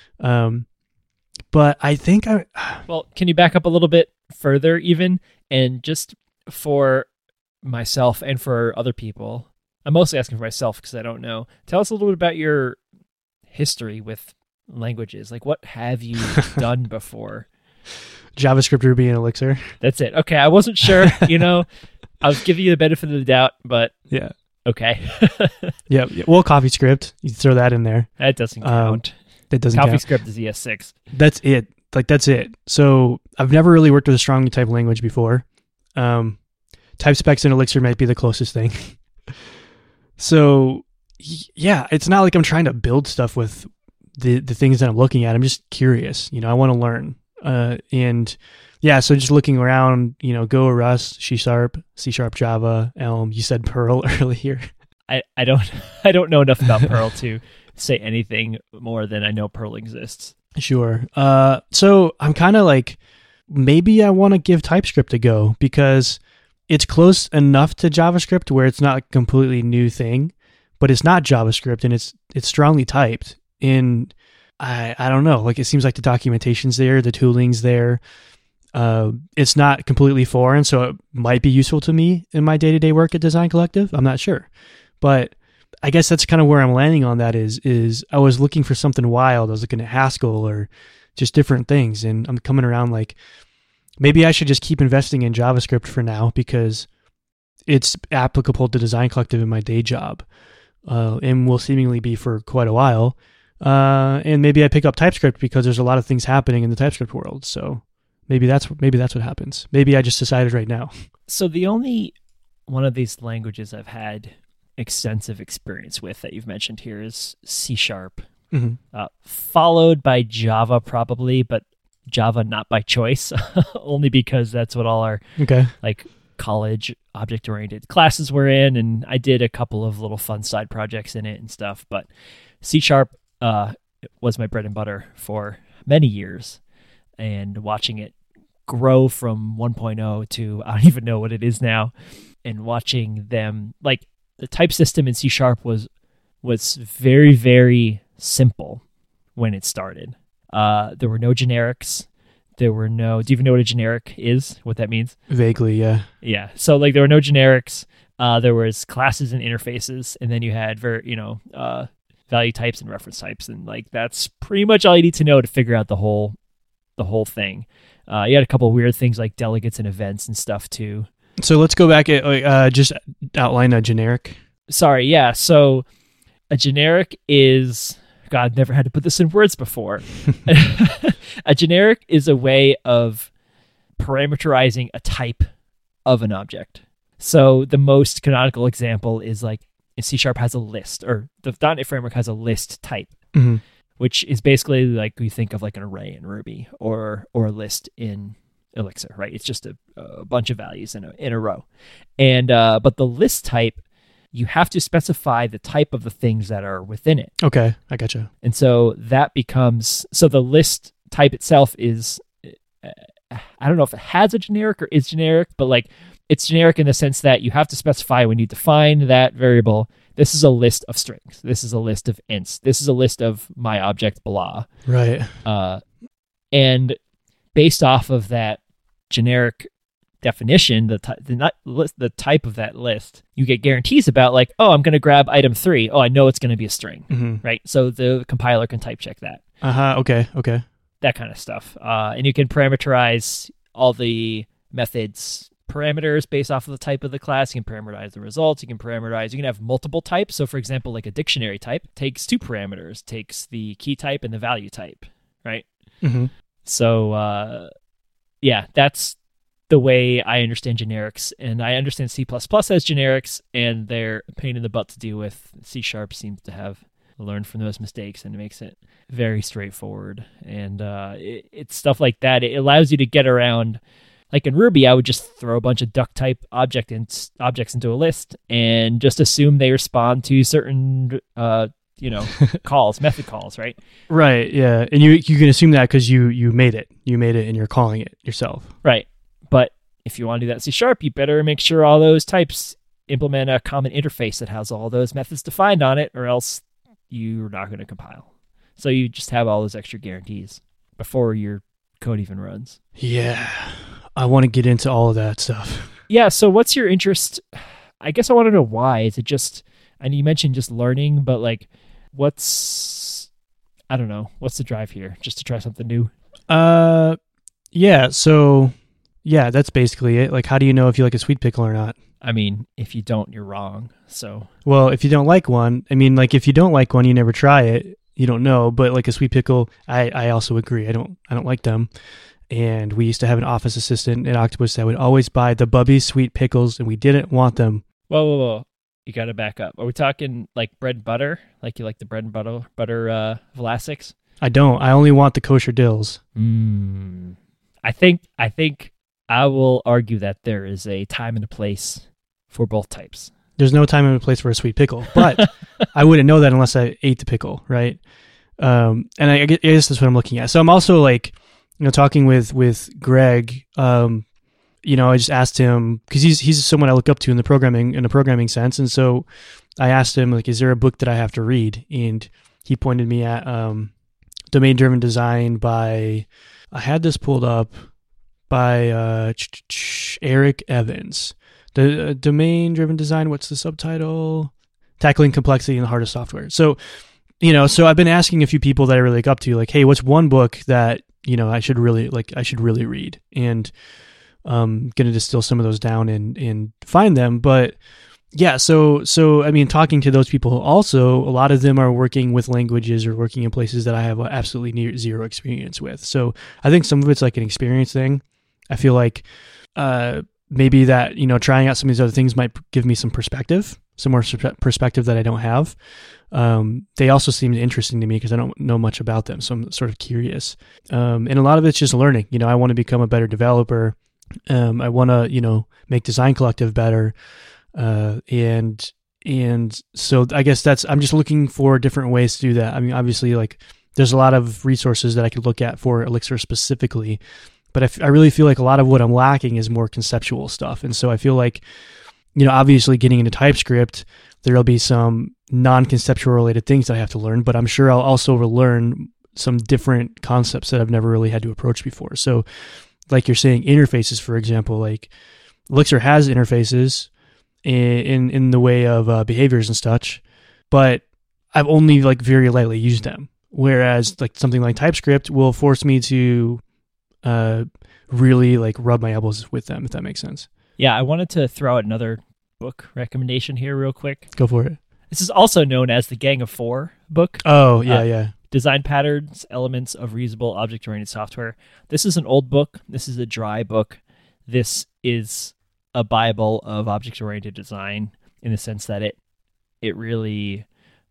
But I think well, can you back up a little bit further even? And just for myself and for other people, I'm mostly asking for myself because I don't know. Tell us a little bit about your history with languages. Like, what have you done before? JavaScript, Ruby, and Elixir. That's it. Okay, I wasn't sure. I was giving you the benefit of the doubt, but yeah. Okay. Yeah. Well, CoffeeScript, you throw that in there. That doesn't count. That doesn't count. CoffeeScript is ES6. That's it. That's it. So I've never really worked with a strongly typed language before. TypeSpecs and Elixir might be the closest thing. So yeah, it's not like I'm trying to build stuff with the things that I'm looking at. I'm just curious. I want to learn. And yeah, so just looking around, Go, Rust, C#, Java, Elm. You said Perl earlier. I don't know enough about Perl to say anything more than I know Perl exists. Sure. So I'm kind of like, maybe I want to give TypeScript a go because it's close enough to JavaScript where it's not a completely new thing, but it's not JavaScript, and it's strongly typed. And I don't know, like it seems like the documentation's there, the tooling's there. It's not completely foreign, so it might be useful to me in my day-to-day work at Design Collective. I'm not sure, but I guess that's kind of where I'm landing on that is I was looking for something wild. I was looking at Haskell or just different things, and I'm coming around like maybe I should just keep investing in JavaScript for now because it's applicable to Design Collective in my day job, and will seemingly be for quite a while. And maybe I pick up TypeScript because there's a lot of things happening in the TypeScript world. So maybe that's what happens. Maybe I just decided right now. So the only one of these languages I've had extensive experience with that you've mentioned here is C#, followed by Java probably, but Java not by choice, only because that's what all our like college object-oriented classes were in, and I did a couple of little fun side projects in it and stuff. But C# was my bread and butter for many years, and watching it grow from 1.0 to I don't even know what it is now, and watching them, like the type system in C# was very, very simple when it started. There were no generics. Do you even know what a generic is? What that means? Vaguely, yeah. Yeah. So like there were no generics. There was classes and interfaces, and then you had value types and reference types, and like that's pretty much all you need to know to figure out the whole thing. You had a couple of weird things like delegates and events and stuff too. So let's go back at just outline a generic. Sorry, yeah. So a generic is, God, I've never had to put this in words before. A generic is a way of parameterizing a type of an object. So the most canonical example is like C# has a list, or the .NET framework has a list type, which is basically like we think of like an array in Ruby or a list in Elixir, right? It's just a bunch of values in a row. And but the list type, you have to specify the type of the things that are within it. Okay, I gotcha. And so that becomes, so the list type itself is, I don't know if it has a generic or is generic, but like it's generic in the sense that you have to specify when you define that variable, this is a list of strings. This is a list of ints. This is a list of my object blah. Right. And based off of that generic definition, the type of that list, you get guarantees about like, oh, I'm going to grab item 3. Oh, I know it's going to be a string, right? So the compiler can type check that. Okay. That kind of stuff. And you can parameterize all the methods parameters based off of the type of the class. You can parameterize the results. You can have multiple types. So for example, like a dictionary type takes 2 parameters, takes the key type and the value type, right? So yeah, that's the way I understand generics, and I understand C++ as generics, and they're a pain in the butt to deal with. C# seems to have learned from those mistakes, and it makes it very straightforward. And it's stuff like that. It allows you to get around. Like in Ruby, I would just throw a bunch of duck type objects into a list and just assume they respond to certain calls, method calls, right? Right, yeah. And you can assume that because you made it. You made it and you're calling it yourself. Right. But if you want to do that in C#, you better make sure all those types implement a common interface that has all those methods defined on it, or else you're not going to compile. So you just have all those extra guarantees before your code even runs. Yeah. I want to get into all of that stuff. Yeah, so what's your interest? I guess I want to know why. Is it just, and you mentioned just learning, but like, what's the drive here? Just to try something new? Yeah, so, yeah, that's basically it. Like, how do you know if you like a sweet pickle or not? I mean, if you don't, you're wrong, so. Well, if you don't like one, I mean, like, if you don't like one, you never try it, you don't know, but like a sweet pickle, I also agree. I don't like them. And we used to have an office assistant at Octopus that would always buy the Bubby sweet pickles, and we didn't want them. Whoa. You got to back up. Are we talking like bread and butter? Like you like the bread and butter Vlasics? I don't. I only want the kosher dills. I think I will argue that there is a time and a place for both types. There's no time and a place for a sweet pickle, but I wouldn't know that unless I ate the pickle, right? And I guess that's what I'm looking at. So I'm also like, talking with Greg, I just asked him, because he's someone I look up to in the programming sense, and so I asked him, like, is there a book that I have to read? And he pointed me at Domain Driven Design by, I had this pulled up, by Eric Evans. The Domain Driven Design, what's the subtitle? Tackling Complexity in the Heart of Software. So, so I've been asking a few people that I really look up to, like, hey, what's one book that I should really read, and going to distill some of those down and find them. But yeah, so I mean, talking to those people also, a lot of them are working with languages or working in places that I have absolutely zero experience with. So I think some of it's like an experience thing. I feel like maybe that, trying out some of these other things might give me some more perspective that I don't have. They also seem interesting to me because I don't know much about them, so I'm sort of curious. And a lot of it's just learning. I want to become a better developer. I want to, make Design Collective better. And so I guess I'm just looking for different ways to do that. I mean, obviously, like, there's a lot of resources that I could look at for Elixir specifically, but I really feel like a lot of what I'm lacking is more conceptual stuff. And so I feel like, obviously getting into TypeScript, there'll be some non-conceptual related things that I have to learn, but I'm sure I'll also learn some different concepts that I've never really had to approach before. So like you're saying, interfaces, for example, like Elixir has interfaces in the way of behaviors and such, but I've only like very lightly used them. Whereas like something like TypeScript will force me to really like rub my elbows with them, if that makes sense. Yeah, I wanted to throw out another book recommendation here real quick. Go for it. This is also known as the Gang of Four book. Oh, yeah. Design Patterns, Elements of Reusable Object-Oriented Software. This is an old book. This is a dry book. This is a Bible of object-oriented design in the sense that it really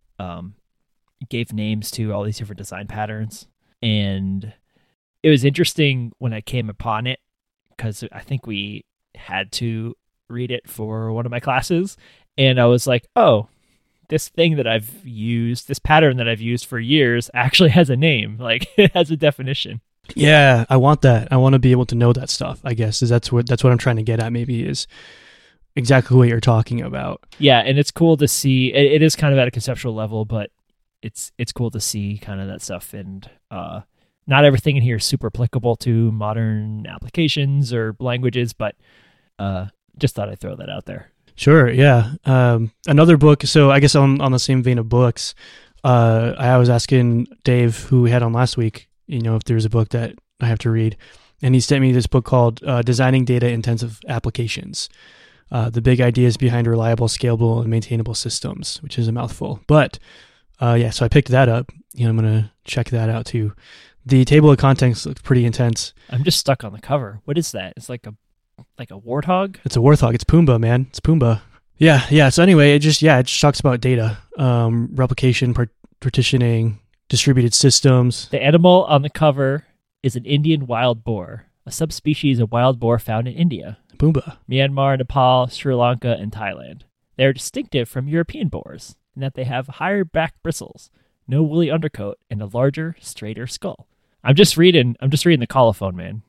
gave names to all these different design patterns. And it was interesting when I came upon it because I think we had to read it for one of my classes. And I was like, oh, this thing that I've used, this pattern that I've used for years actually has a name. Like, it has a definition. Yeah, I want that. I want to be able to know that stuff, I guess. That's what I'm trying to get at, maybe, is exactly what you're talking about. Yeah, and it's cool to see. It is kind of at a conceptual level, but it's cool to see kind of that stuff. And not everything in here is super applicable to modern applications or languages, but just thought I'd throw that out there. Sure, yeah. Another book, so I guess on the same vein of books, I was asking Dave, who we had on last week, if there's a book that I have to read. And he sent me this book called Designing Data-Intensive Applications, The Big Ideas Behind Reliable, Scalable, and Maintainable Systems, which is a mouthful. But, so I picked that up. I'm going to check that out too. The table of contents looks pretty intense. I'm just stuck on the cover. What is that? It's like a warthog? It's a warthog. It's Pumbaa, man. It's Pumbaa. Yeah. So anyway, it just talks about data, replication, partitioning, distributed systems. The animal on the cover is an Indian wild boar, a subspecies of wild boar found in India, Pumbaa, Myanmar, Nepal, Sri Lanka, and Thailand. They are distinctive from European boars in that they have higher back bristles, no woolly undercoat, and a larger, straighter skull. I'm just reading the colophon, man.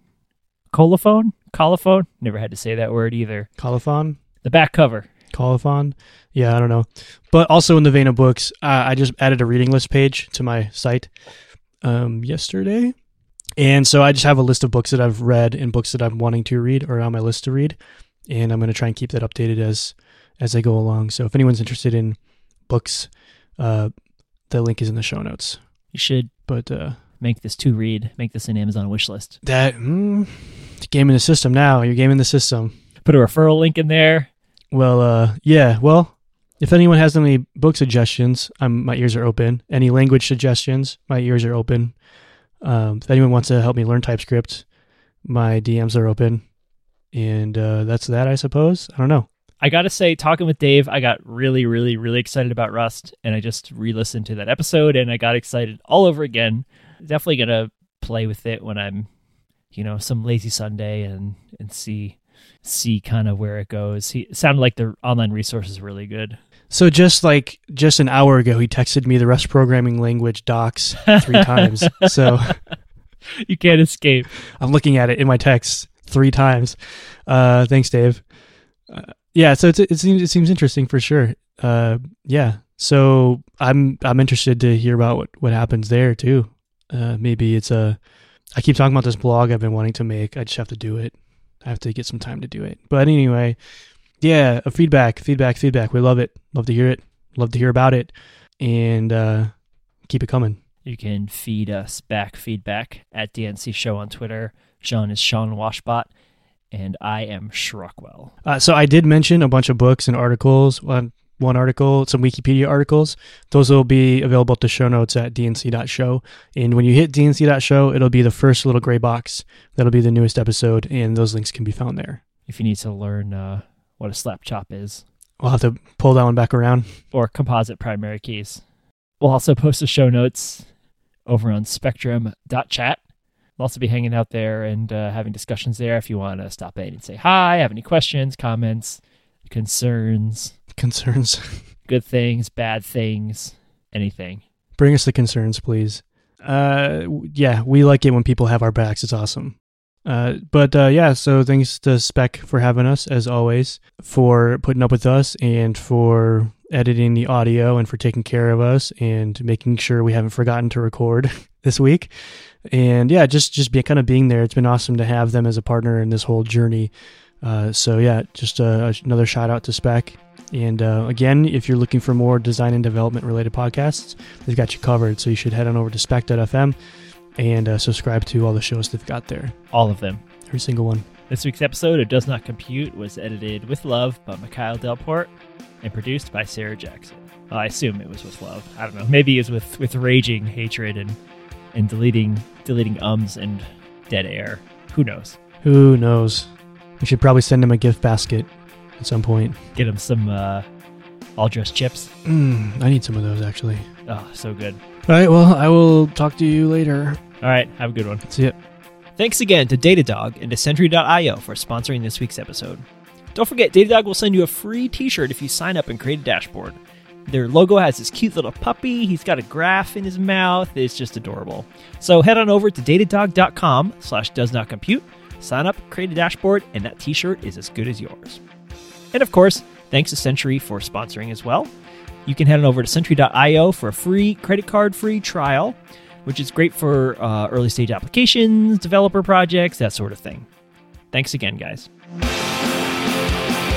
Colophon? Never had to say that word either. Colophon? The back cover. Colophon? Yeah, I don't know. But also in the vein of books, I just added a reading list page to my site yesterday. And so I just have a list of books that I've read and books that I'm wanting to read or on my list to read. And I'm going to try and keep that updated as I go along. So if anyone's interested in books, the link is in the show notes. You should make this to read. Make this an Amazon wish list. That game in the system now. You're gaming the system. Put a referral link in there. Well, yeah. Well, if anyone has any book suggestions, my ears are open. Any language suggestions, my ears are open. If anyone wants to help me learn TypeScript, my DMs are open. And that's that, I suppose. I don't know. I got to say, talking with Dave, I got really, really, really excited about Rust. And I just re-listened to that episode and I got excited all over again. Definitely going to play with it when I'm, some lazy Sunday and see kind of where it goes. It sounded like the online resource is really good. So just an hour ago, he texted me the Rust programming language docs 3 times. So you can't escape. I'm looking at it in my texts 3 times. Thanks, Dave. Yeah, so it seems interesting for sure. Yeah, so I'm interested to hear about what happens there too. Maybe I keep talking about this blog I've been wanting to make. I just have to do it. I have to get some time to do it. But anyway, yeah, feedback. We love it. Love to hear it. Love to hear about it. And keep it coming. You can feed us back feedback at DNC Show on Twitter. Sean is Sean Washbot. And I am Shrockwell. So I did mention a bunch of books and articles. One article, some Wikipedia articles. Those will be available at the show notes at dnc.show. And when you hit dnc.show, it'll be the first little gray box. That'll be the newest episode, and those links can be found there. If you need to learn what a slap chop is. We'll have to pull that one back around. Or composite primary keys. We'll also post the show notes over on spectrum.chat. We'll also be hanging out there and having discussions there if you want to stop in and say hi, have any questions, comments, concerns, good things, bad things, anything. Bring us the concerns, please. Yeah, we like it when people have our backs. It's awesome. Yeah, so thanks to Spec for having us, as always, for putting up with us and for editing the audio and for taking care of us and making sure we haven't forgotten to record this week. And yeah, just being there. It's been awesome to have them as a partner in this whole journey. So yeah, just another shout out to Spec. And again, if you're looking for more design and development related podcasts, they've got you covered. So you should head on over to spec.fm and subscribe to all the shows they've got there. All of them. Every single one. This week's episode of Does Not Compute was edited with love by Mikhail Delport and produced by Sarah Jackson. Well, I assume it was with love. I don't know. Maybe it was with raging hatred and deleting ums and dead air. Who knows? Who knows? We should probably send him a gift basket at some point. Get him some all-dressed chips. I need some of those, actually. Oh, so good. All right, well, I will talk to you later. All right, have a good one. See ya. Thanks again to Datadog and to Sentry.io for sponsoring this week's episode. Don't forget, Datadog will send you a free t-shirt if you sign up and create a dashboard. Their logo has this cute little puppy. He's got a graph in his mouth. It's just adorable. So head on over to datadog.com/doesnotcompute, sign up, create a dashboard, and that t-shirt is as good as yours. And of course, thanks to Sentry for sponsoring as well. You can head on over to Sentry.io for a free credit card-free trial, which is great for early-stage applications, developer projects, that sort of thing. Thanks again, guys.